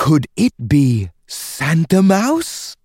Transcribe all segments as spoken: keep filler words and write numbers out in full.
Could it be Santa Mouse?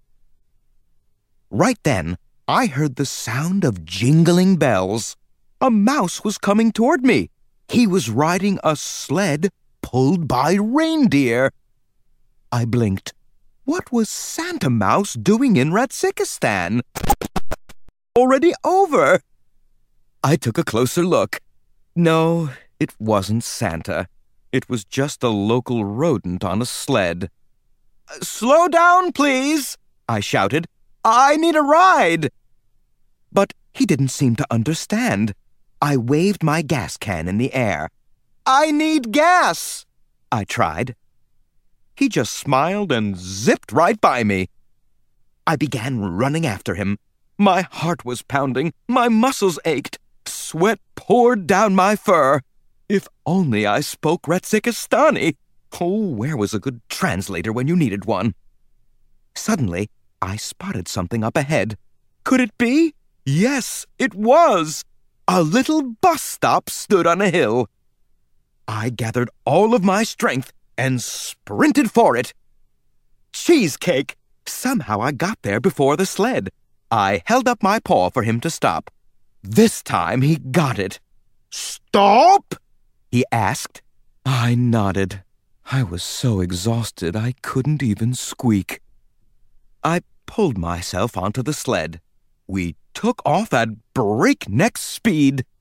Right then, I heard the sound of jingling bells. A mouse was coming toward me. He was riding a sled pulled by reindeer. I blinked. What was Santa Mouse doing in Ratsikistan? Already over! I took a closer look. No, it wasn't Santa. It was just a local rodent on a sled. "Slow down, please," I shouted. "I need a ride." But he didn't seem to understand. I waved my gas can in the air. "I need gas," I tried. He just smiled and zipped right by me. I began running after him. My heart was pounding. My muscles ached. Sweat poured down my fur. If only I spoke Ratsikistani. Oh, where was a good translator when you needed one? Suddenly, I spotted something up ahead. Could it be? Yes, it was. A little bus stop stood on a hill. I gathered all of my strength and sprinted for it. Cheesecake! Somehow I got there before the sled. I held up my paw for him to stop. This time he got it. "Stop?" he asked. I nodded. I was so exhausted I couldn't even squeak. I pulled myself onto the sled. We took off at breakneck speed.